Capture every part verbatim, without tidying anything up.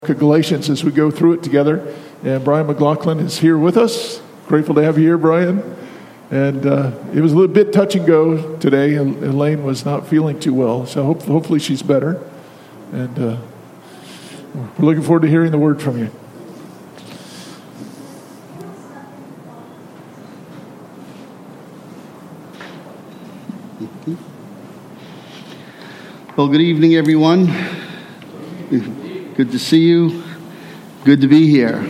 Galatians as we go through it together. And Brian McLaughlin is here with us. Grateful to have you here, Brian. And uh, it was a little bit touch and go today. Elaine was not feeling too well, so hope, hopefully she's better. And uh, we're looking forward to hearing the word from you. Well, good evening, everyone. Good to see you. Good to be here.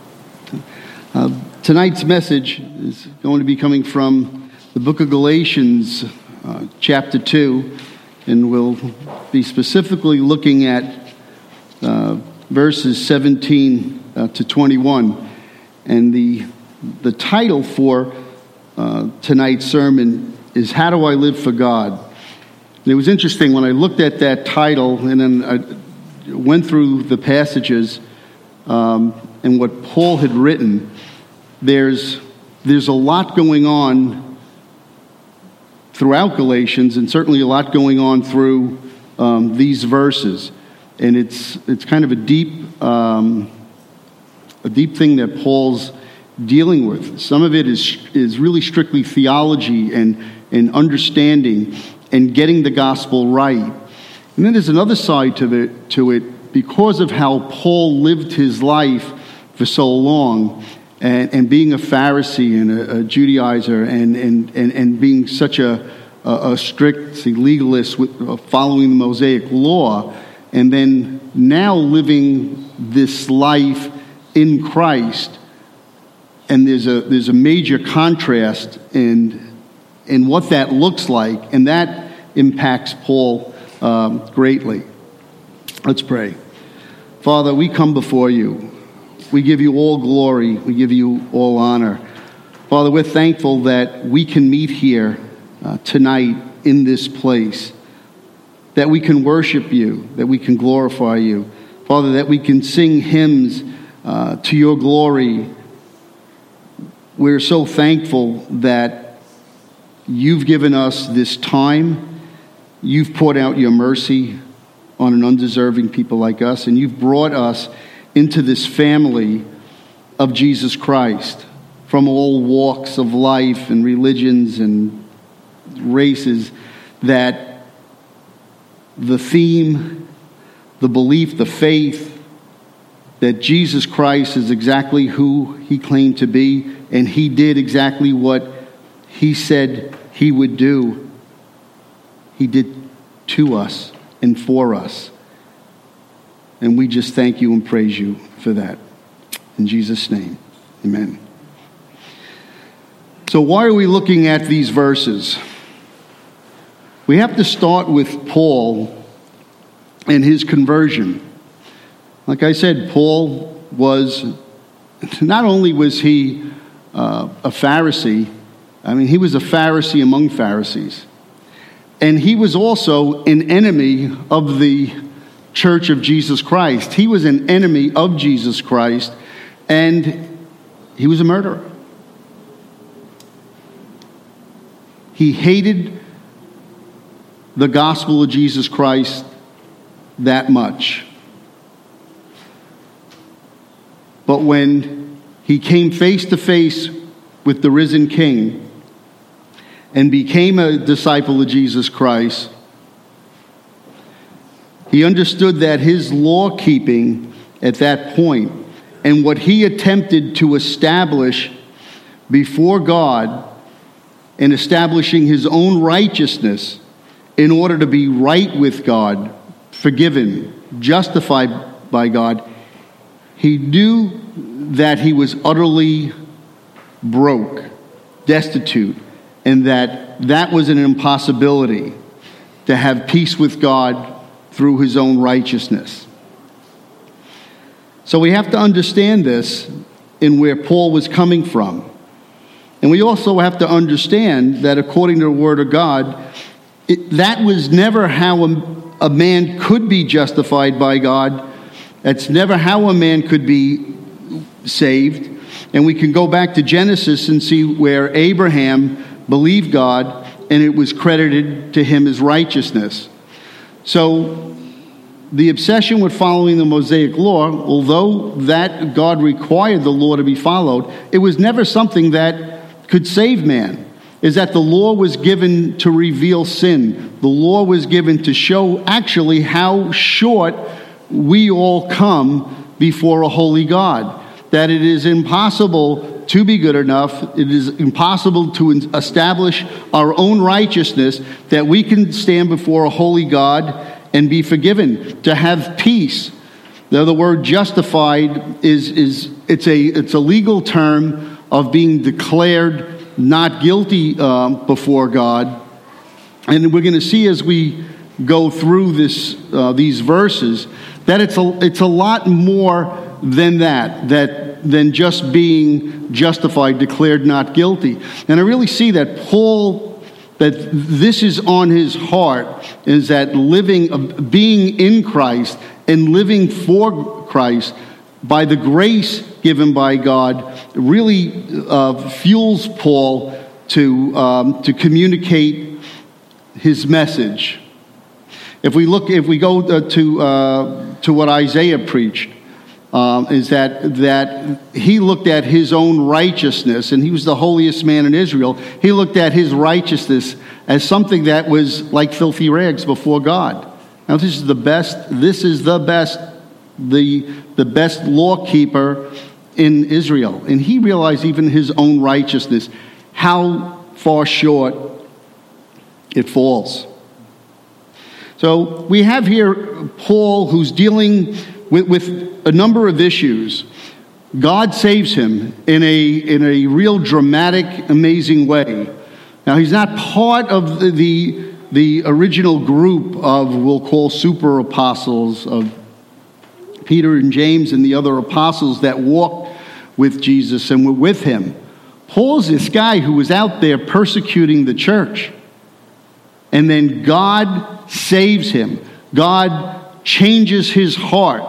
Uh, tonight's message is going to be coming from the book of Galatians, uh, chapter two, and we'll be specifically looking at uh, verses seventeen uh, to twenty-one. And the the title for uh, tonight's sermon is "How Do I Live for God?" And it was interesting when I looked at that title, and then I went through the passages um, and what Paul had written. There's there's a lot going on throughout Galatians, and certainly a lot going on through um, these verses. And it's it's kind of a deep um, a deep thing that Paul's dealing with. Some of it is is really strictly theology and and understanding and getting the gospel right. And then there's another side to it, to it because of how Paul lived his life for so long, and, and being a Pharisee and a, a Judaizer, and, and, and, and being such a, a, a strict legalist with uh, following the Mosaic law, and then now living this life in Christ. And there's a there's a major contrast in in what that looks like, and that impacts Paul Um, greatly. Let's pray. Father, we come before you. We give you all glory. We give you all honor. Father, we're thankful that we can meet here uh, tonight in this place, that we can worship you, that we can glorify you. Father, that we can sing hymns uh, to your glory. We're so thankful that you've given us this time. You've poured out your mercy on an undeserving people like us, and you've brought us into this family of Jesus Christ from all walks of life and religions and races, that the theme, the belief, the faith that Jesus Christ is exactly who he claimed to be, and he did exactly what he said he would do. He did to us and for us. And we just thank you and praise you for that. In Jesus' name, amen. So why are we looking at these verses? We have to start with Paul and his conversion. Like I said, Paul was, not only was he uh, a Pharisee, I mean, he was a Pharisee among Pharisees. And he was also an enemy of the Church of Jesus Christ. He was an enemy of Jesus Christ, and he was a murderer. He hated the gospel of Jesus Christ that much. But when he came face to face with the risen King and became a disciple of Jesus Christ, he understood that his law-keeping at that point and what he attempted to establish before God and establishing his own righteousness in order to be right with God, forgiven, justified by God, he knew that he was utterly broke, destitute, and that that was an impossibility to have peace with God through his own righteousness. So we have to understand this in where Paul was coming from. And we also have to understand that according to the Word of God, it, that was never how a, a man could be justified by God. That's never how a man could be saved. And we can go back to Genesis and see where Abraham believed God, and it was credited to him as righteousness. So the obsession with following the Mosaic law, although that God required the law to be followed, it was never something that could save man. Is that the law was given to reveal sin. The law was given to show actually how short we all come before a holy God. That it is impossible to be good enough. It is impossible to establish our own righteousness, that we can stand before a holy God and be forgiven, to have peace. Now, the word justified is, is it's a it's a legal term of being declared not guilty um, before God. And we're going to see as we go through this uh, these verses that it's a it's a lot more than that, that than just being justified, declared not guilty. And I really see that Paul, that this is on his heart, is that living, being in Christ and living for Christ by the grace given by God really uh, fuels Paul to um, to communicate his message. If we look, if we go uh, to uh, to what Isaiah preached, um, is that that he looked at his own righteousness, and he was the holiest man in Israel. He looked at his righteousness as something that was like filthy rags before God. Now, this is the best. This is the best. The the best law keeper in Israel, and he realized even his own righteousness, how far short it falls. So we have here Paul, who's dealing with, with a number of issues. God saves him in a in a real dramatic, amazing way. Now, he's not part of the the, the original group of, we'll call, super apostles of Peter and James and the other apostles that walked with Jesus and were with him. Paul's this guy who was out there persecuting the church. And then God saves him. God changes his heart.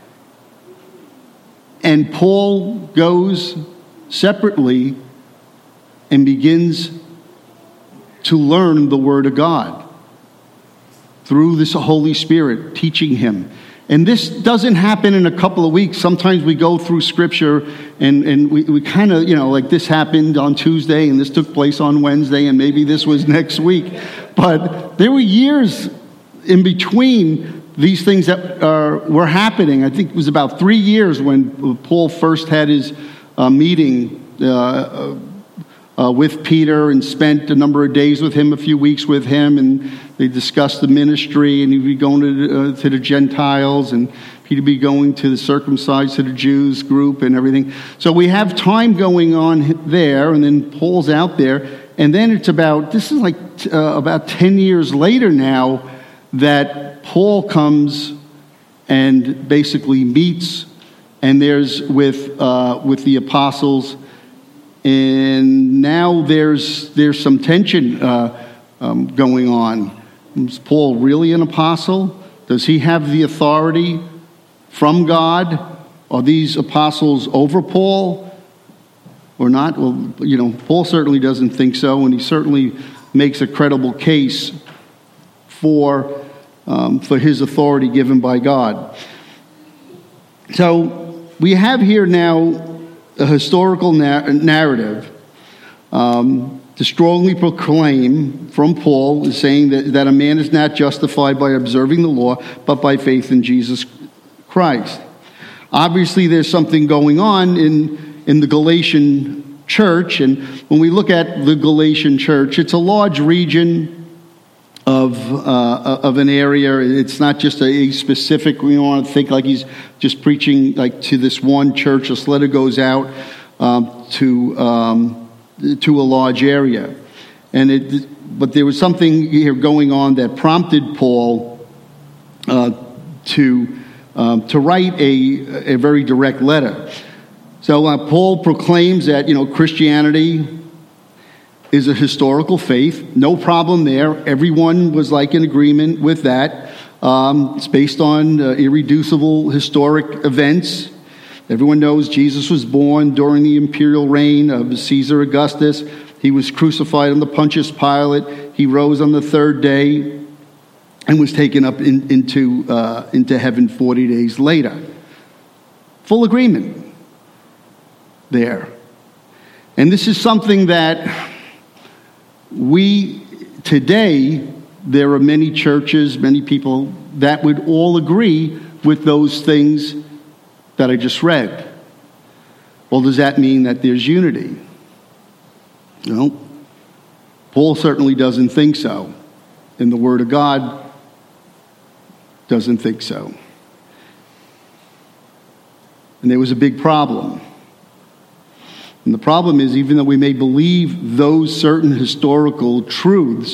And Paul goes separately and begins to learn the Word of God through this Holy Spirit teaching him. And this doesn't happen in a couple of weeks. Sometimes we go through Scripture and, and we, we kind of, you know, like this happened on Tuesday and this took place on Wednesday and maybe this was next week. But there were years in between these things that uh, were happening. I think it was about three years when Paul first had his uh, meeting uh, uh, with Peter and spent a number of days with him, a few weeks with him, and they discussed the ministry, and he'd be going to, uh, to the Gentiles, and Peter be going to the circumcised, to the Jews group and everything. So we have time going on there, and then Paul's out there, and then it's about, this is like uh, about ten years later now, that Paul comes and basically meets, and there's with uh, with the apostles, and now there's there's some tension uh, um, going on. Is Paul really an apostle? Does he have the authority from God? Are these apostles over Paul or not? Well, you know, Paul certainly doesn't think so, and he certainly makes a credible case for um, for his authority given by God. So we have here now a historical na- narrative um, to strongly proclaim from Paul, is saying that, that a man is not justified by observing the law, but by faith in Jesus Christ. Obviously, there's something going on in, in the Galatian church, and when we look at the Galatian church, it's a large region of uh, of an area. It's not just a specific, we don't want to think like he's just preaching like to this one church. This letter goes out um, to um, to a large area. And it, but there was something here going on that prompted Paul uh, to um, to write a a very direct letter. So uh, Paul proclaims that, you know, Christianity is a historical faith. No problem there. Everyone was like in agreement with that. Um, it's based on uh, irreducible historic events. Everyone knows Jesus was born during the imperial reign of Caesar Augustus. He was crucified under Pontius Pilate. He rose on the third day. and was taken up in, into, uh, into heaven forty days later. Full agreement there. And this is something that we, today, there are many churches, many people that would all agree with those things that I just read. Well, does that mean that there's unity? No. Paul certainly doesn't think so. And the Word of God doesn't think so. And there was a big problem. And the problem is, even though we may believe those certain historical truths,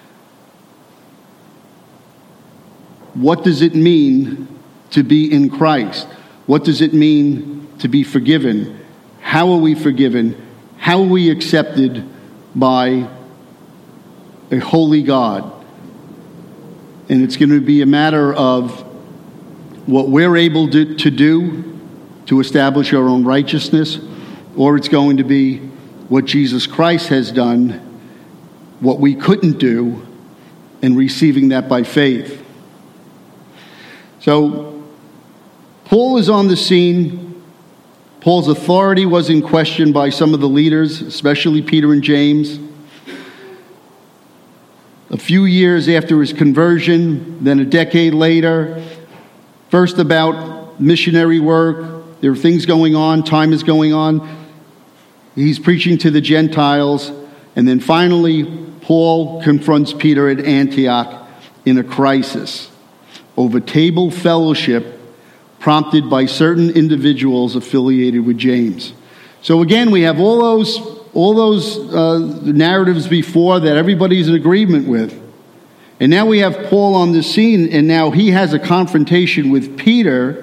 what does it mean to be in Christ? What does it mean to be forgiven? How are we forgiven? How are we accepted by a holy God? And it's going to be a matter of what we're able to, to do to establish our own righteousness, or it's going to be what Jesus Christ has done, what we couldn't do, and receiving that by faith. So, Paul is on the scene. Paul's authority was in question by some of the leaders, especially Peter and James. A few years after his conversion, then a decade later, first about missionary work. There are things going on, time is going on. He's preaching to the Gentiles. And then finally, Paul confronts Peter at Antioch in a crisis over table fellowship prompted by certain individuals affiliated with James. So again, we have all those, all those uh, narratives before that everybody's in agreement with. And now we have Paul on the scene, and now he has a confrontation with Peter,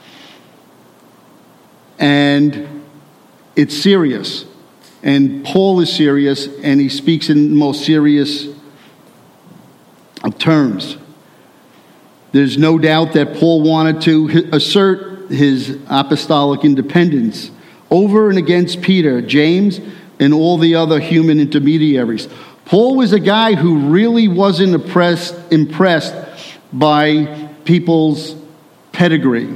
and it's serious. And Paul is serious, and he speaks in the most serious of terms. There's no doubt that Paul wanted to assert his apostolic independence over and against Peter, James, and all the other human intermediaries. Paul was a guy who really wasn't impressed, impressed by people's pedigree.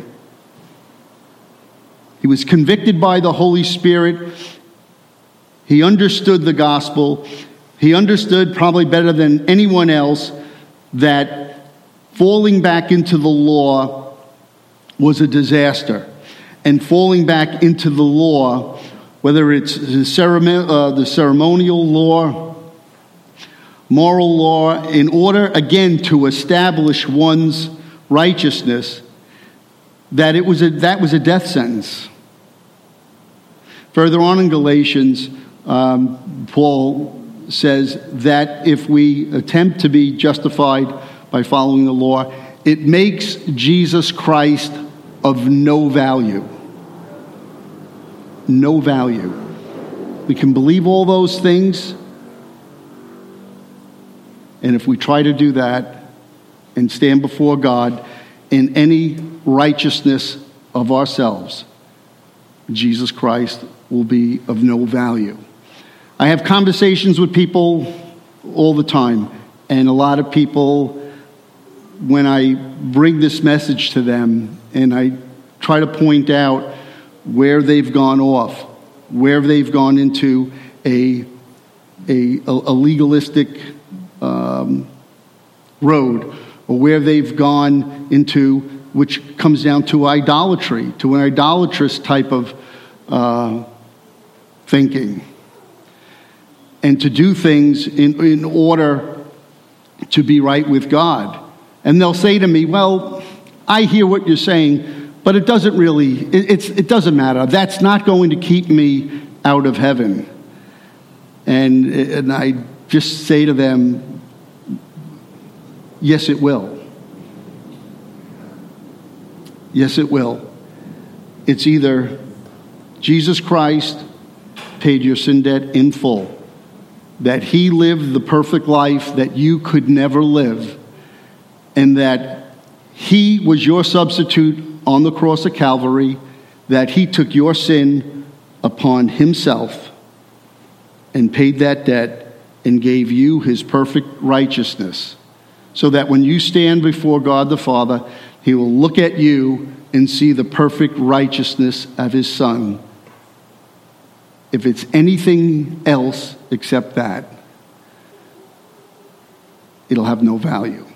He was convicted by the Holy Spirit. He understood the gospel. He understood probably better than anyone else that falling back into the law was a disaster. And falling back into the law, whether it's the, ceremon- uh, the ceremonial law, moral law, in order, again, to establish one's righteousness, that it was a, that was a death sentence. Further on in Galatians, um, Paul says that if we attempt to be justified by following the law, it makes Jesus Christ of no value. No value. We can believe all those things, and if we try to do that and stand before God in any righteousness of ourselves, Jesus Christ will be of no value. I have conversations with people all the time, and a lot of people, when I bring this message to them and I try to point out where they've gone off, where they've gone into a, a, a legalistic um, road, or where they've gone into, which comes down to idolatry, to an idolatrous type of uh, thinking, and to do things in, in order to be right with God. And they'll say to me, well, I hear what you're saying, but it doesn't really, it, it's, it doesn't matter. That's not going to keep me out of heaven. And, and I just say to them, yes, it will. Yes, it will. It's either Jesus Christ paid your sin debt in full, that he lived the perfect life that you could never live, and that he was your substitute on the cross of Calvary, that he took your sin upon himself and paid that debt and gave you his perfect righteousness so that when you stand before God the Father, he will look at you and see the perfect righteousness of his Son. If it's anything else except that, it'll have no value.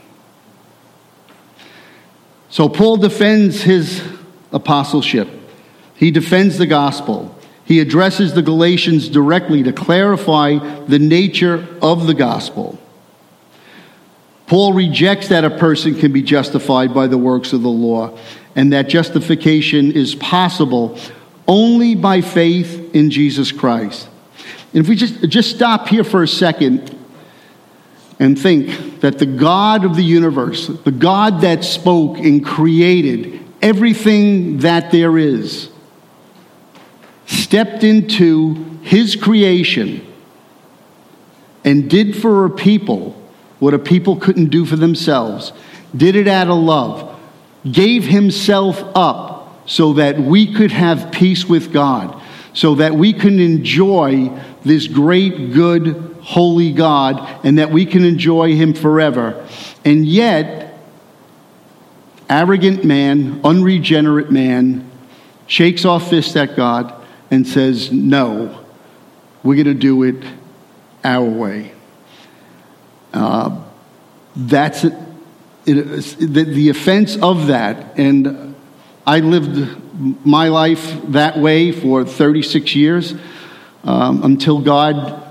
So Paul defends his apostleship. He defends the gospel. He addresses the Galatians directly to clarify the nature of the gospel. Paul rejects that a person can be justified by the works of the law, and that justification is possible only by faith in Jesus Christ. And if we just, just stop here for a second and think that the God of the universe, the God that spoke and created everything that there is, stepped into his creation and did for a people what a people couldn't do for themselves, did it out of love, gave himself up so that we could have peace with God, so that we can enjoy this great, good, holy God, and that we can enjoy him forever. And yet, arrogant man, unregenerate man, shakes off fist at God and says, no, we're going to do it our way. Uh, that's it, it, the, the offense of that. And I lived my life that way for thirty-six years um, until God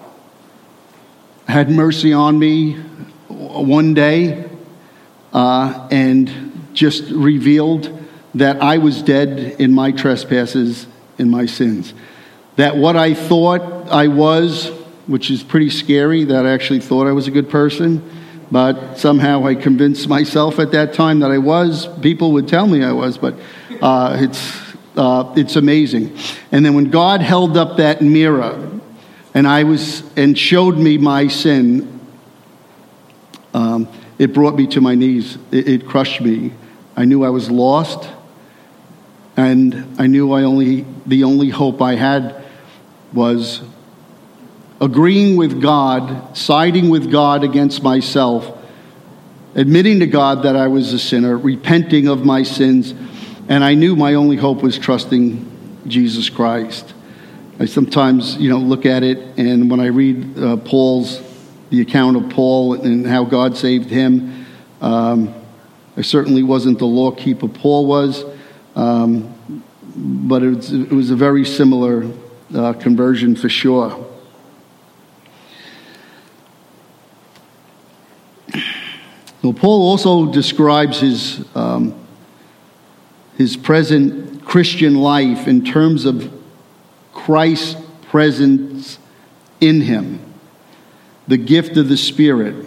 had mercy on me one day uh, and just revealed that I was dead in my trespasses and my sins. That what I thought I was, which is pretty scary, that I actually thought I was a good person, but somehow I convinced myself at that time that I was. People would tell me I was, but uh, it's uh, it's amazing. And then when God held up that mirror and I was and showed me my sin, um, it brought me to my knees. It, it crushed me. I knew I was lost, and I knew I only the only hope I had was agreeing with God, siding with God against myself, admitting to God that I was a sinner, repenting of my sins, and I knew my only hope was trusting Jesus Christ. I sometimes, you know, look at it, and when I read uh, Paul's, the account of Paul and how God saved him, um, I certainly wasn't the law keeper Paul was, um, but it was, it was a very similar uh, conversion for sure. Well, Paul also describes his um, his present Christian life in terms of Christ's presence in him, the gift of the Spirit.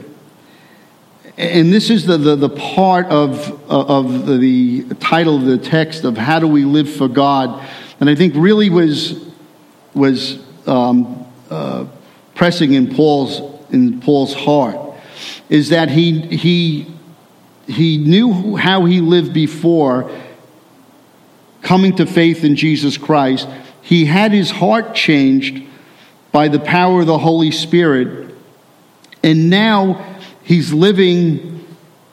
And this is the, the, the part of, of the title of the text of how do we live for God, and I think really was was um, uh, pressing in Paul's in Paul's heart, is that he he he knew how he lived before coming to faith in Jesus Christ. He had his heart changed by the power of the Holy Spirit, and now he's living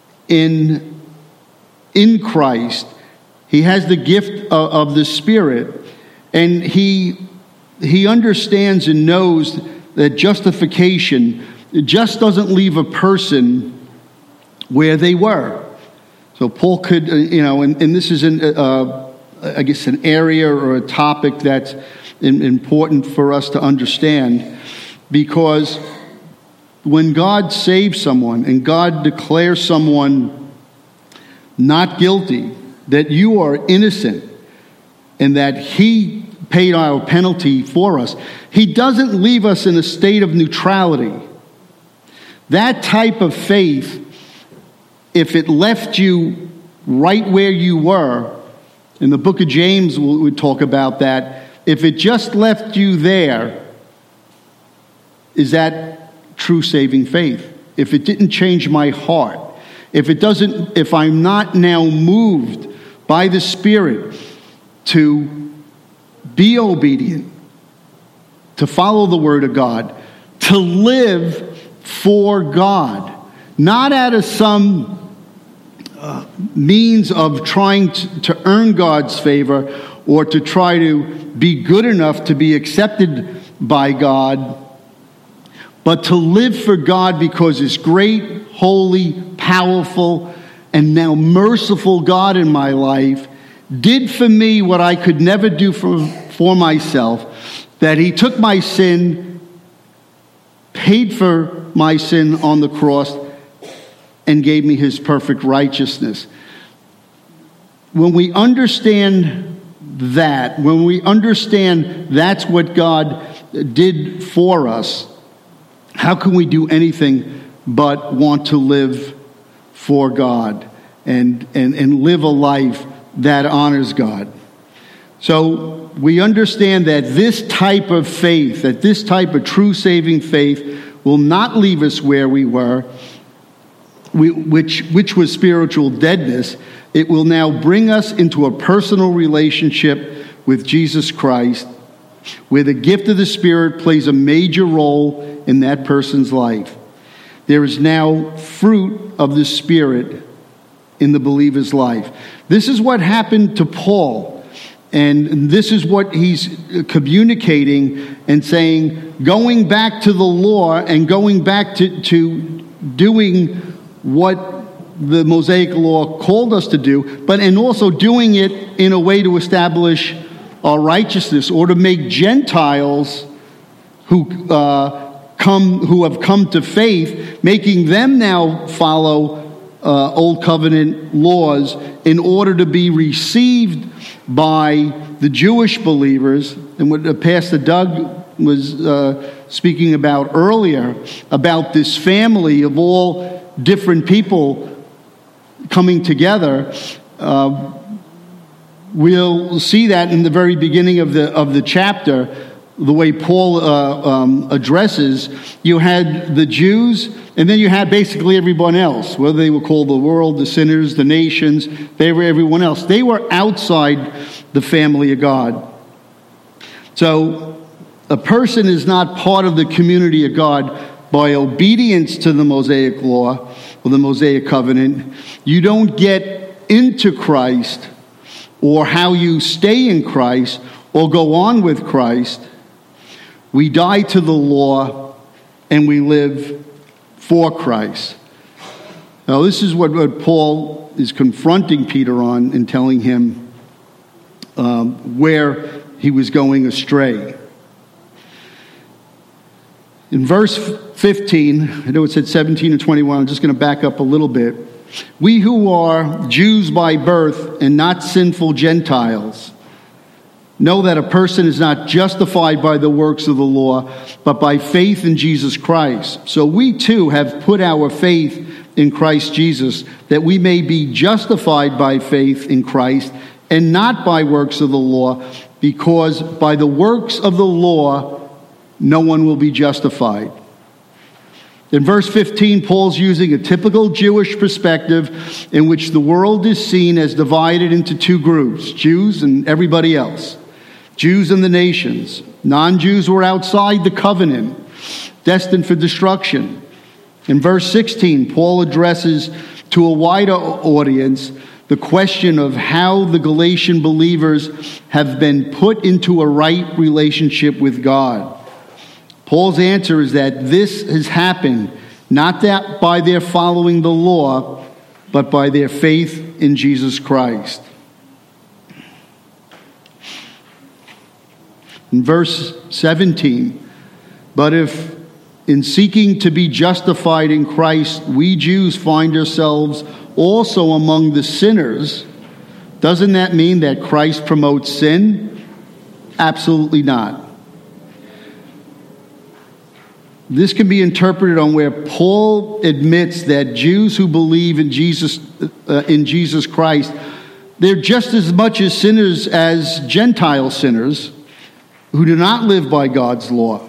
in in Christ. He has the gift of, of the Spirit, and he he understands and knows that justification, it just doesn't leave a person where they were. So Paul could, uh, you know, and, and this is, an, uh, I guess, an area or a topic that's in, important for us to understand, because when God saves someone and God declares someone not guilty, that you are innocent and that he paid our penalty for us, he doesn't leave us in a state of neutrality. That type of faith, if it left you right where you were, in the book of James we would talk about that, if it just left you there, is that true saving faith? If it didn't change my heart, if it doesn't, if I'm not now moved by the Spirit to be obedient, to follow the Word of God, to live for God, not out of some uh, means of trying to, to earn God's favor or to try to be good enough to be accepted by God, but to live for God because His great, holy, powerful, and now merciful God in my life did for me what I could never do for, for myself, that He took my sin, paid for my sin on the cross, and gave me His perfect righteousness. When we understand that, when we understand that's what God did for us, how can we do anything but want to live for God and, and, and live a life that honors God? So we understand that this type of faith, that this type of true saving faith will not leave us where we were, we, which, which was spiritual deadness. It will now bring us into a personal relationship with Jesus Christ, where the gift of the Spirit plays a major role in that person's life. There is now fruit of the Spirit in the believer's life. This is what happened to Paul, and this is what he's communicating and saying, going back to the law and going back to, to doing what the Mosaic law called us to do, but and also doing it in a way to establish our righteousness, or to make Gentiles who uh, come who have come to faith, making them now follow uh, Old Covenant laws in order to be received by the Jewish believers. And what Pastor Doug was uh, speaking about earlier, about this family of all different people coming together, uh, we'll see that in the very beginning of the of the chapter, the way Paul uh, um, addresses. You had the Jews, and then you had basically everyone else, whether they were called the world, the sinners, the nations. They were everyone else. They were outside the family of God. So a person is not part of the community of God by obedience to the Mosaic law or the Mosaic covenant. You don't get into Christ, or how you stay in Christ or go on with Christ. We die to the law and we live for Christ. Now, this is what, what Paul is confronting Peter on and telling him um, where he was going astray. In verse fifteen, I know it said seventeen and twenty-one, I'm just going to back up a little bit. We who are Jews by birth and not sinful Gentiles know that a person is not justified by the works of the law, but by faith in Jesus Christ. So we too have put our faith in Christ Jesus, that we may be justified by faith in Christ and not by works of the law, because by the works of the law no one will be justified. In verse fifteen, Paul's using a typical Jewish perspective in which the world is seen as divided into two groups, Jews and everybody else. Jews and the nations. Non-Jews were outside the covenant, destined for destruction. In verse sixteen, Paul addresses to a wider audience the question of how the Galatian believers have been put into a right relationship with God. Paul's answer is that this has happened not that by their following the law, but by their faith in Jesus Christ. In verse seventeen, but if in seeking to be justified in Christ, we Jews find ourselves also among the sinners, doesn't that mean that Christ promotes sin? Absolutely not. This can be interpreted on where Paul admits that Jews who believe in Jesus, uh, in Jesus Christ, they're just as much as sinners as Gentile sinners who do not live by God's law.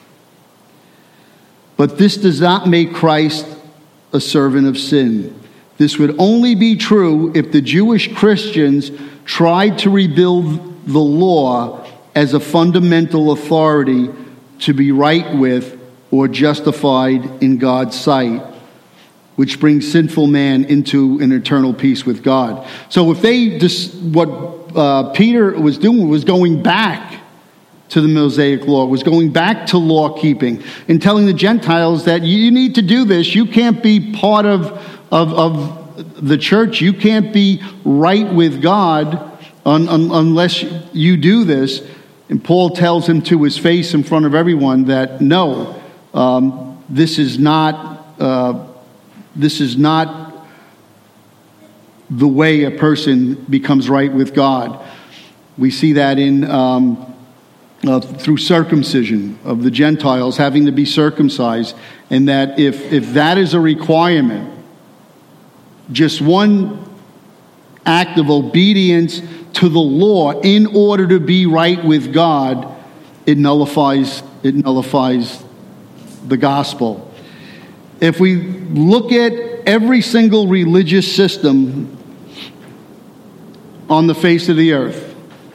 But this does not make Christ a servant of sin. This would only be true if the Jewish Christians tried to rebuild the law as a fundamental authority to be right with or justified in God's sight. which brings sinful man into an eternal peace with God. So if they just, what uh, Peter was doing was going back to the Mosaic law, was going back to law keeping and telling the Gentiles that you need to do this. You can't be part of, of, of the church. You can't be right with God un, un, unless you do this. And Paul tells him to his face in front of everyone that no, um, this is not uh, this is not the way a person becomes right with God. We see that in um, uh, through circumcision of the Gentiles having to be circumcised, and that if if that is a requirement, just one act of obedience to the law in order to be right with God, it nullifies it nullifies the gospel. If we look at every single religious system on the face of the earth,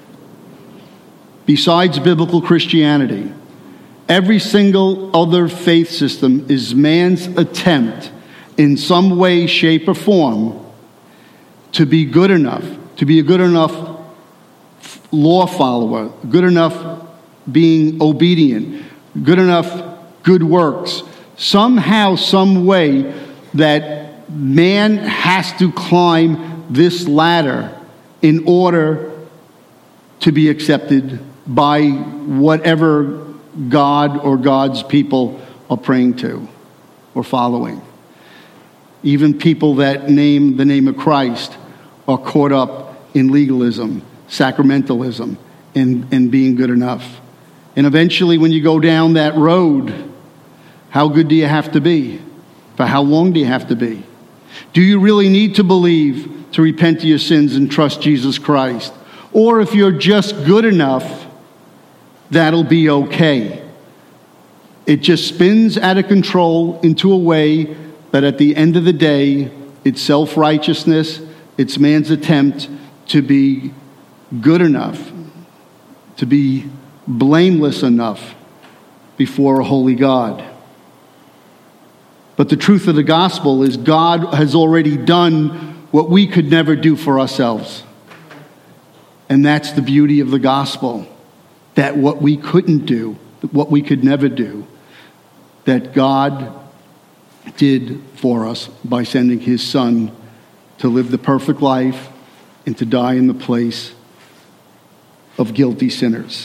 besides biblical Christianity, every single other faith system is man's attempt in some way, shape, or form to be good enough, to be a good enough law follower, good enough being obedient, good enough good works. Somehow, some way that man has to climb this ladder in order to be accepted by whatever God or God's people are praying to or following. Even people that name the name of Christ are caught up in legalism, sacramentalism, and, and being good enough. And eventually, when you go down that road, how good do you have to be? For how long do you have to be? Do you really need to believe to repent of your sins and trust Jesus Christ? Or if you're just good enough, that'll be okay. It just spins out of control into a way that at the end of the day, it's self-righteousness, it's man's attempt to be good enough, to be blameless enough before a holy God. But the truth of the gospel is God has already done what we could never do for ourselves. And that's the beauty of the gospel. That what we couldn't do, what we could never do, that God did for us by sending his son to live the perfect life and to die in the place of guilty sinners.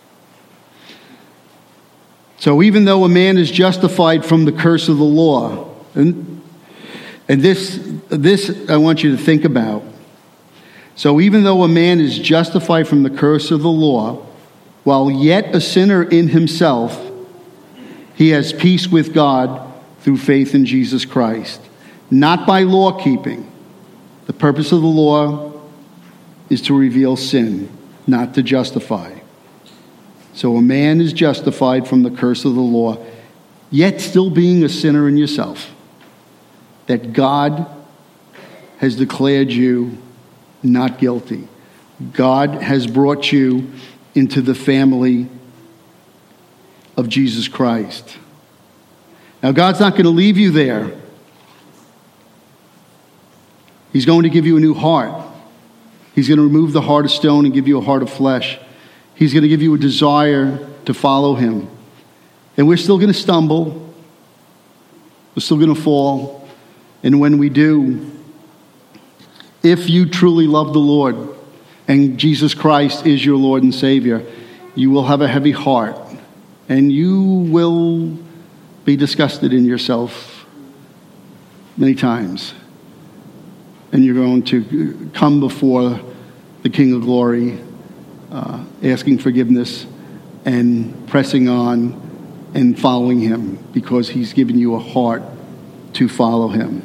So even though a man is justified from the curse of the law, and, and this, this I want you to think about. So even though a man is justified from the curse of the law, while yet a sinner in himself, he has peace with God through faith in Jesus Christ. Not by law keeping. The purpose of the law is to reveal sin, not to justify. So a man is justified from the curse of the law, yet still being a sinner in yourself. That God has declared you not guilty. God has brought you into the family of Jesus Christ. Now, God's not going to leave you there. He's going to give you a new heart. He's going to remove the heart of stone and give you a heart of flesh. He's going to give you a desire to follow him. And we're still going to stumble. We're still going to fall. And when we do, if you truly love the Lord and Jesus Christ is your Lord and Savior, you will have a heavy heart. And you will be disgusted in yourself many times. And you're going to come before the King of Glory, uh, asking forgiveness and pressing on and following him because he's given you a heart to follow him.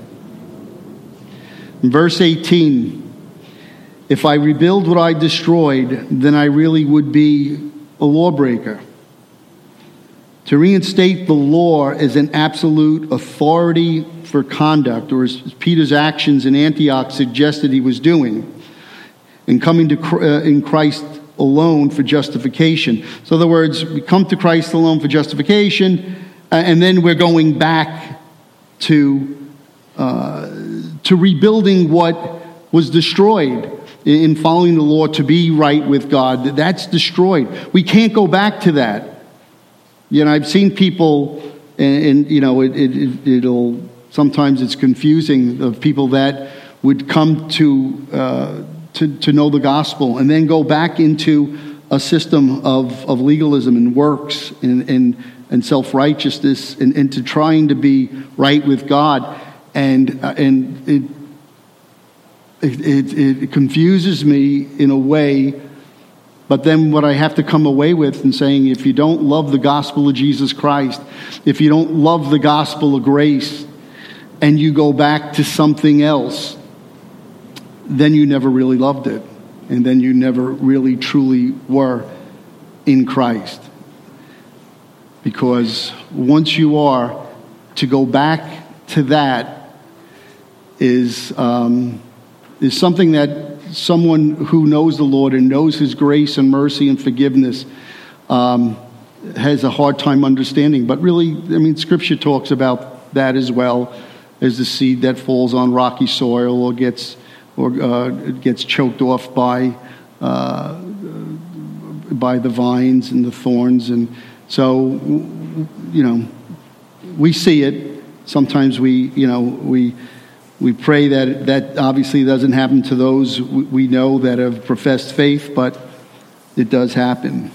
In verse eighteen, if I rebuild what I destroyed, then I really would be a lawbreaker. To reinstate the law as an absolute authority for conduct, or as Peter's actions in Antioch suggested he was doing, and coming to uh, in Christ alone for justification. So in other words, we come to Christ alone for justification, uh, and then we're going back to uh, to rebuilding what was destroyed in following the law to be right with God. That's destroyed. We can't go back to that. You know, I've seen people, and, and you know, it, it, it'll sometimes it's confusing of people that would come to uh, to to know the gospel and then go back into a system of, of legalism and works and and, and self-righteousness and into trying to be right with God, and uh, and it, it it it confuses me in a way. But then what I have to come away with and saying, if you don't love the gospel of Jesus Christ, if you don't love the gospel of grace, and you go back to something else, then you never really loved it. And then you never really truly were in Christ. Because once you are, to go back to that is, um, is something that someone who knows the Lord and knows His grace and mercy and forgiveness um, has a hard time understanding. But really, I mean, Scripture talks about that as well as the seed that falls on rocky soil or gets or uh, gets choked off by uh, by the vines and the thorns. And so, you know, we see it. Sometimes we, you know, we. We pray that that obviously doesn't happen to those we know that have professed faith, but it does happen.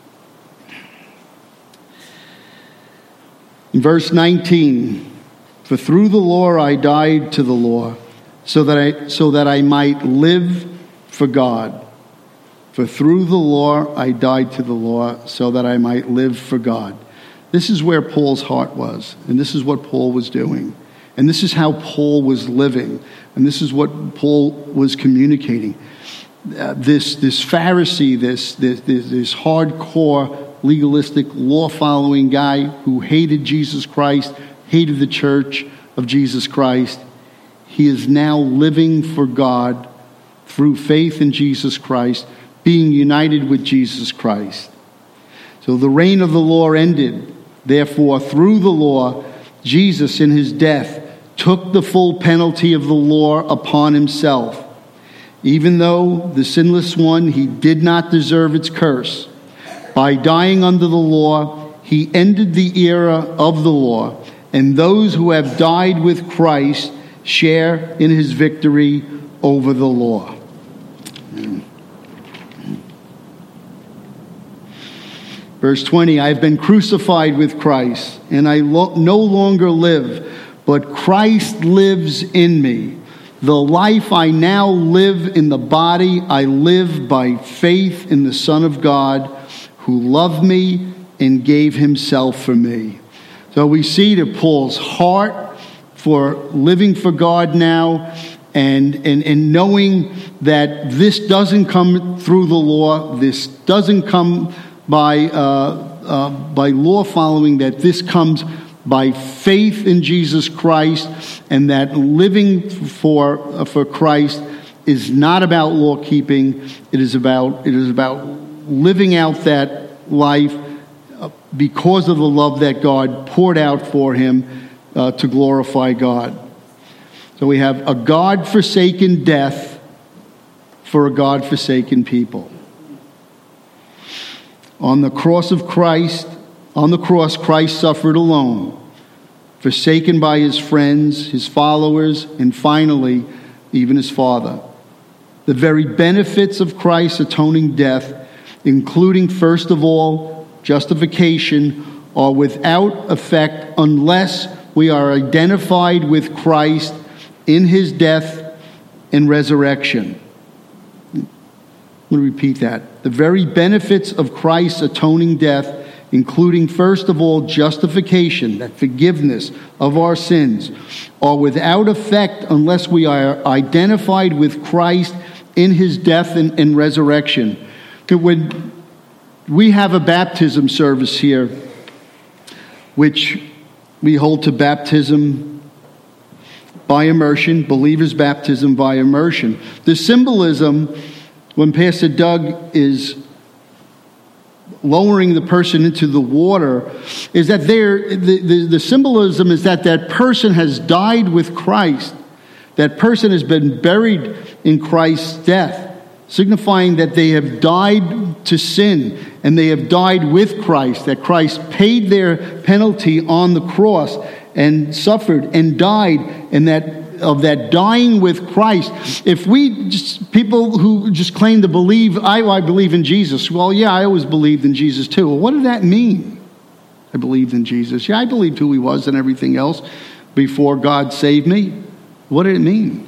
In verse nineteen, for through the law I died to the law, so that I so that I might live for God. For through the law I died to the law, so that I might live for God. This is where Paul's heart was, and this is what Paul was doing. And this is how Paul was living. And this is what Paul was communicating. Uh, this this Pharisee, this, this, this, this hardcore, legalistic, law-following guy who hated Jesus Christ, hated the church of Jesus Christ, he is now living for God through faith in Jesus Christ, being united with Jesus Christ. So the reign of the law ended. Therefore, through the law, Jesus in his death took the full penalty of the law upon himself. Even though the sinless one, he did not deserve its curse. By dying under the law, he ended the era of the law, and those who have died with Christ share in his victory over the law. Verse twenty, I have been crucified with Christ, and I lo- no longer live, but Christ lives in me. The life I now live in the body, I live by faith in the Son of God, who loved me and gave himself for me. So we see that Paul's heart for living for God now, and, and, and knowing that this doesn't come through the law, this doesn't come by, uh, uh, by law following, that this comes by faith in Jesus Christ, and that living for for Christ is not about law keeping. It is about it is about living out that life because of the love that God poured out for him uh, to glorify God. So we have a God-forsaken death for a God-forsaken people. On the cross of Christ, on the cross, Christ suffered alone, forsaken by his friends, his followers, and finally, even his Father. The very benefits of Christ's atoning death, including, first of all, justification, are without effect unless we are identified with Christ in his death and resurrection. I'm going to repeat that. The very benefits of Christ's atoning death, including, first of all, justification, that forgiveness of our sins, are without effect unless we are identified with Christ in his death and, and resurrection. When we have a baptism service here, which we hold to baptism by immersion, believers' baptism by immersion. The symbolism, when Pastor Doug is lowering the person into the water, is that there the, the, the symbolism is that that person has died with Christ. That person has been buried in Christ's death, signifying that they have died to sin and they have died with Christ, that Christ paid their penalty on the cross and suffered and died, and that of that dying with Christ. If we just, people who just claim to believe, I, I believe in Jesus. Well, yeah, I always believed in Jesus too. Well, what did that mean? I believed in Jesus. Yeah, I believed who he was and everything else before God saved me. What did it mean?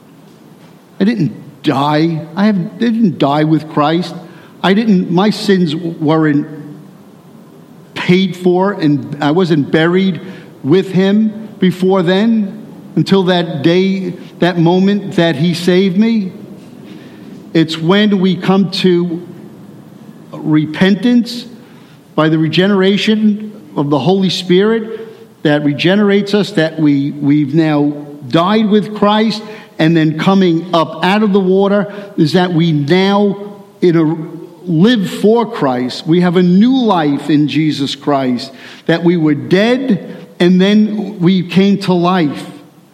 I didn't die. I, have, I didn't die with Christ. I didn't, my sins weren't paid for, and I wasn't buried with him before then. Until that day, that moment that he saved me. It's when we come to repentance by the regeneration of the Holy Spirit that regenerates us, that we, we've now died with Christ, and then coming up out of the water is that we now in a, live for Christ. We have a new life in Jesus Christ, that we were dead and then we came to life.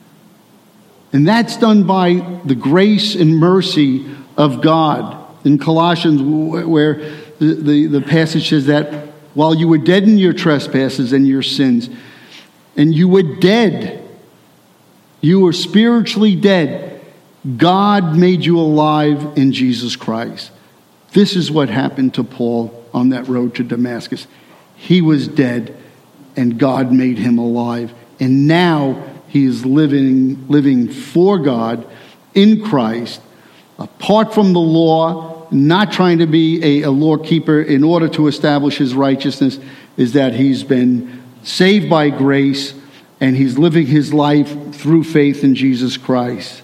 And that's done by the grace and mercy of God. In Colossians, where the, the, the passage says that while you were dead in your trespasses and your sins, and you were dead, you were spiritually dead, God made you alive in Jesus Christ. This is what happened to Paul on that road to Damascus. He was dead, and God made him alive. And now he is living, living for God in Christ, apart from the law, not trying to be a, a law keeper in order to establish his righteousness, is that he's been saved by grace and he's living his life through faith in Jesus Christ.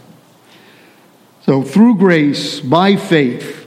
So through grace, by faith,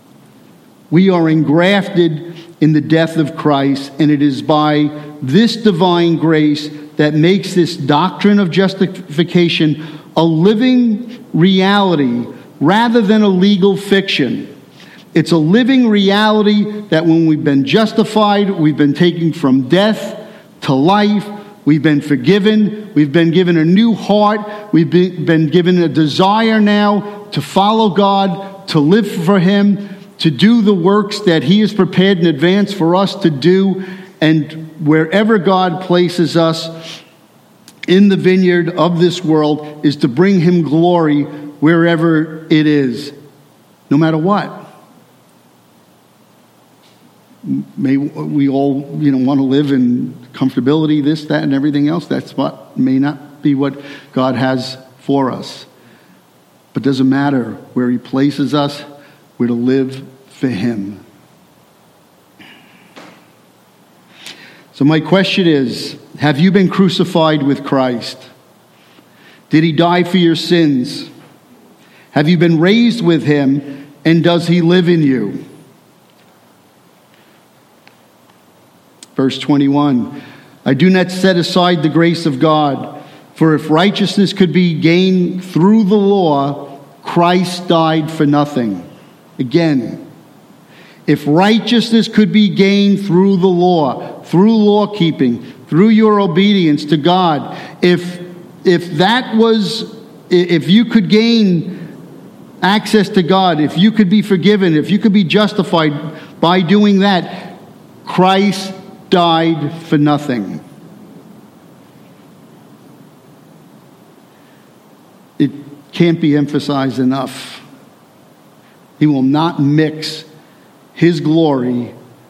we are engrafted in the death of Christ, and it is by this divine grace that makes this doctrine of justification a living reality rather than a legal fiction. It's a living reality that when we've been justified, we've been taken from death to life, we've been forgiven, we've been given a new heart, we've been, been given a desire now to follow God, to live for him, to do the works that he has prepared in advance for us to do. And wherever God places us in the vineyard of this world is to bring him glory wherever it is, no matter what. May we all, you know, want to live in comfortability, this, that, and everything else. That's what may not be what God has for us. But it doesn't matter where he places us, we're to live for him. So my question is, have you been crucified with Christ? Did he die for your sins? Have you been raised with him, and does he live in you? Verse twenty-one, I do not set aside the grace of God, for if righteousness could be gained through the law, Christ died for nothing. Again, if righteousness could be gained through the law, through law keeping, through your obedience to God, if if that was, if you could gain access to God, if you could be forgiven, if you could be justified by doing that, Christ died for nothing. It can't be emphasized enough. He will not mix his glory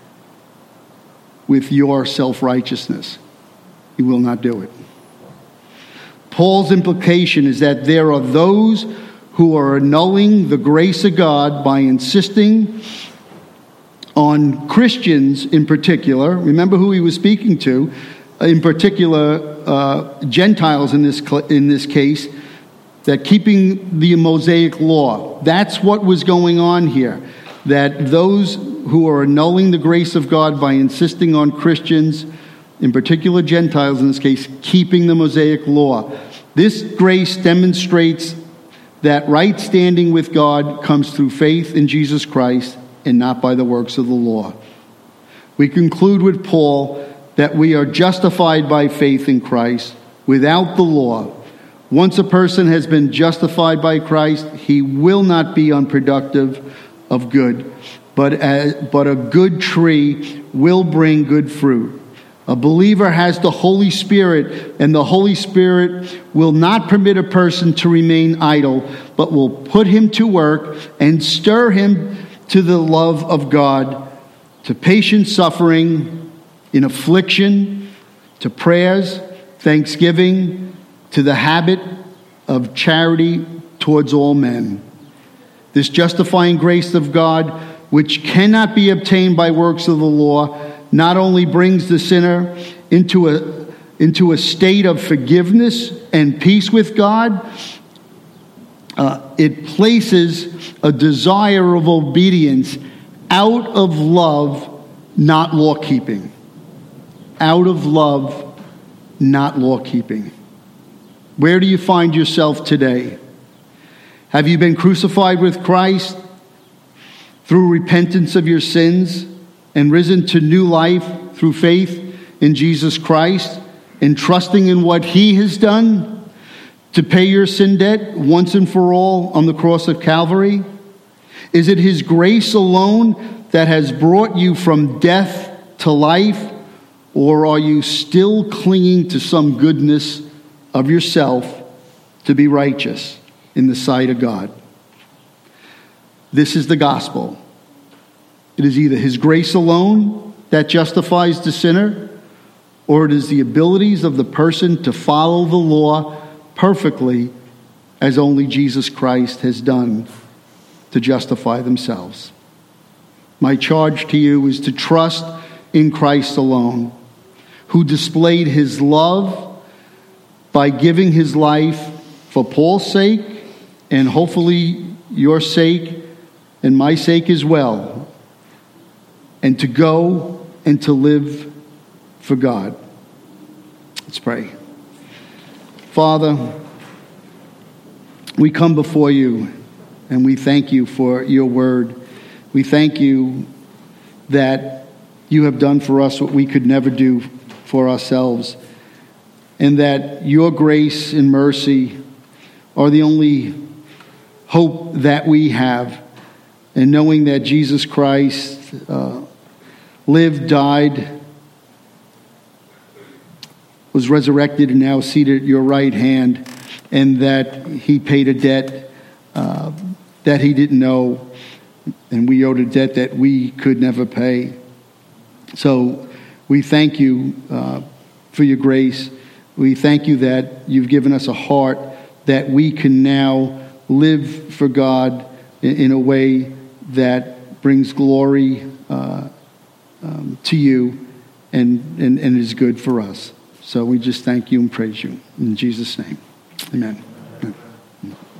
with your self-righteousness. He will not do it. Paul's implication is that there are those who are annulling the grace of God by insisting on Christians in particular. Remember who he was speaking to, in particular uh, Gentiles in this in this case, that keeping the Mosaic law. That's what was going on here. That those who are annulling the grace of God by insisting on Christians, in particular Gentiles in this case, keeping the Mosaic law. This grace demonstrates that right standing with God comes through faith in Jesus Christ and not by the works of the law. We conclude with Paul that we are justified by faith in Christ without the law. Once a person has been justified by Christ, he will not be unproductive of good, but a, but a good tree will bring good fruit. A believer has the Holy Spirit, and the Holy Spirit will not permit a person to remain idle, but will put him to work and stir him to the love of God, to patient suffering in affliction, to prayers, thanksgiving, to the habit of charity towards all men. This justifying grace of God, which cannot be obtained by works of the law, not only brings the sinner into a, into a state of forgiveness and peace with God, uh, it places a desire of obedience out of love, not law-keeping. Out of love, not law-keeping. Where do you find yourself today? Have you been crucified with Christ through repentance of your sins and risen to new life through faith in Jesus Christ and trusting in what he has done to pay your sin debt once and for all on the cross of Calvary? Is it his grace alone that has brought you from death to life, or are you still clinging to some goodness of yourself to be righteous in the sight of God? This is the gospel. It is either his grace alone that justifies the sinner, or it is the abilities of the person to follow the law perfectly as only Jesus Christ has done to justify themselves. My charge to you is to trust in Christ alone, who displayed his love by giving his life for Paul's sake, and hopefully your sake and my sake as well, and to go and to live for God. Let's pray. Father, we come before you and we thank you for your word. We thank you that you have done for us what we could never do for ourselves, and that your grace and mercy are the only hope that we have. And knowing that Jesus Christ uh, lived, died, was resurrected, and now seated at your right hand, and that he paid a debt uh, that he didn't know, and we owed a debt that we could never pay. So we thank you uh, for your grace. We thank you that you've given us a heart that we can now live for God in, in a way that brings glory uh, um, to you and, and, and is good for us. So we just thank you and praise you. In Jesus' name, amen. Amen.